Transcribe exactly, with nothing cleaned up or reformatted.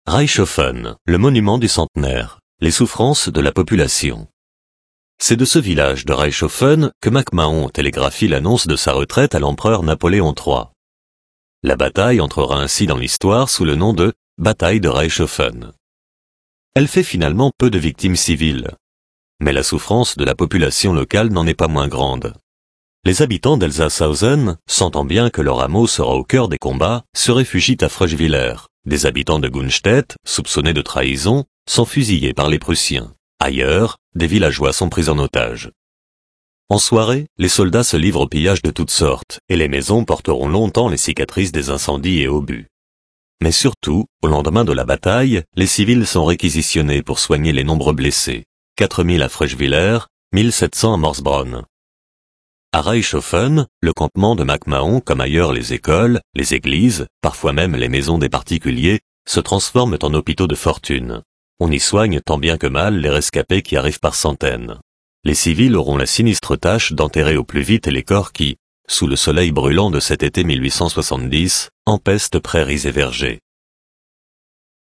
Reichshofen, le monument du centenaire, les souffrances de la population. C'est de ce village de Reichshofen que MacMahon télégraphie l'annonce de sa retraite à l'empereur Napoléon trois. La bataille entrera ainsi dans l'histoire sous le nom de bataille de Reichshofen. Elle fait finalement peu de victimes civiles. Mais la souffrance de la population locale n'en est pas moins grande. Les habitants d'Elsasshausen, sentant bien que leur hameau sera au cœur des combats, se réfugient à Fröschwiller. Des habitants de Gunstedt, soupçonnés de trahison, sont fusillés par les Prussiens. Ailleurs, des villageois sont pris en otage. En soirée, les soldats se livrent au pillage de toutes sortes, et les maisons porteront longtemps les cicatrices des incendies et obus. Mais surtout, au lendemain de la bataille, les civils sont réquisitionnés pour soigner les nombreux blessés. quatre mille à Fröschwiller, mille sept cents à Morsbronn. À Reichshofen, le campement de MacMahon, comme ailleurs les écoles, les églises, parfois même les maisons des particuliers, se transforment en hôpitaux de fortune. On y soigne tant bien que mal les rescapés qui arrivent par centaines. Les civils auront la sinistre tâche d'enterrer au plus vite les corps qui, sous le soleil brûlant de cet été mille huit cent soixante-dix, empestent prairies et vergers.